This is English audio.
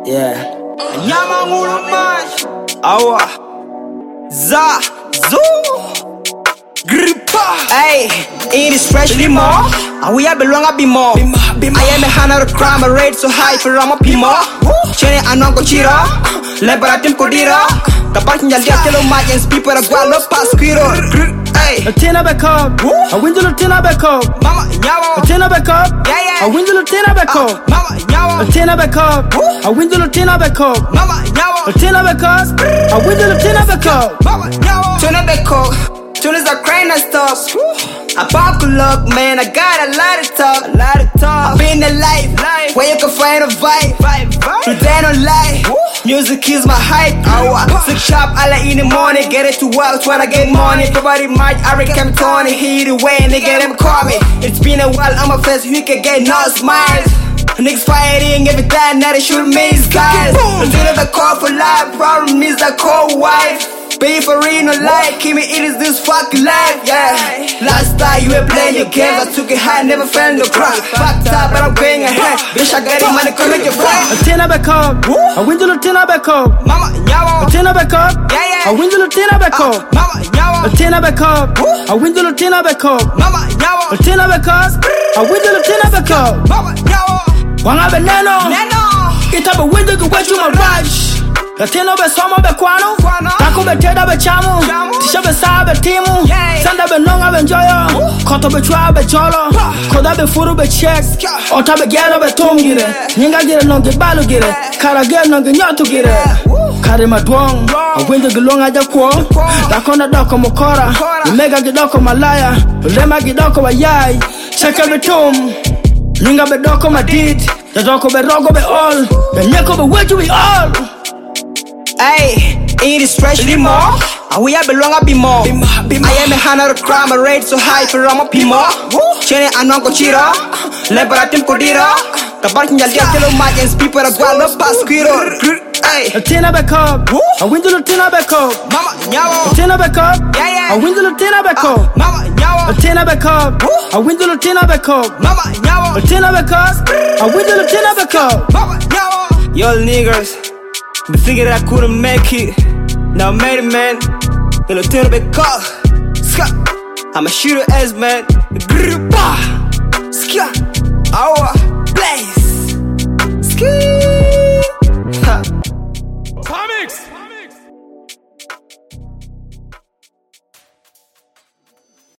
Yeah. Yama nguluman. Awa. Za. Zo. Gripa. Hey. It is freshly more. And we belong a bit more. I am a hand of the crime, a rate so high for Rama Pimo. Chene anongo chira. Lebaratim kodira. The parking yal get yellow magans, people are gualo pasquiro. Hey. A tin of a cup. A window of tin of a cup. Mama yawa. A tin of a cup. Yeah. A window of tin of a cup. Mama yawa. A tin of a cup. A window of tin of a cup. Mama yawa. A tin of a cup. A window of tin of a cup. Mama yawa. Turn up the coke. Turn is a crane and stuff. I pop luck, man. I got a lot of talk. I've been alive, where you can find a vibe. Today no lie. Music is my hype. Six shop, I like in the morning. Get it to work when I get money. Everybody might, I reckon Tony. Hit it away and they get them call me. It's been a while, I'm a face who can get no smiles. Niggas fighting every time, now they shoot me, guys. Until the call for life, problem is the cold wife. Pay for real, no lie, keep me it is this fucking life, yeah. Last time you were playing your games, I took it high, never fell no cry. Fucked up, but I'm going ahead. Bitch, I got it, money, come make your friend. A tin of a cup. A window of tin of a cup. Mama, yawa. A tin of a cup. Yeah. A window of tin of a cup. Mama, yawa. A tin of a cup. A window of tin of a cup. Mama, yawa. A tin of a cup. A window of tin of a cup. Mama, yawa. Wanga beneno. It up a window to wet you my rush. The tin of a summer be quano. Taco be teda be chamu. Tisha be sabe timu. Sanda be nonga be enjoyo. Koto be chwa be cholo. Koda be furu be check. Ota be gero be tongire. Ninga gire nonge balu gire. Kara gere nonge nyotu gire. Kare madwong. A window gilonga ja kwa. Dakona doko mokora. Mega gidoko malaya. Lema gidoko wa yai. Cheka be tum. Ninga be doko madid. The doko be rogo be all. The nyeko be weju we all. Hey, it is freshly more. And we belong a bit more. I am a hand of the crime, a rate so high for Rama Pimo. Chene anongo chira. Lebaratim kodira. The parking yal get yellow magans, people are gualo pasquiro. Hey. A tin of a cup. A window of tin of a cup. Mama yawa. A tin of a cup. Yeah. A window of tin of a cup. Mama yawa. A tin of a cup. A window of tin of a cup. Mama yawa. A tin of a cup. A window of tin of a cup. Mama yawa. Y'all niggas been thinking that I couldn't make it. Now I made it, man. You know, turn a bit cock. I'm a shooter ass, man. Grrrpa. Ska. Awa.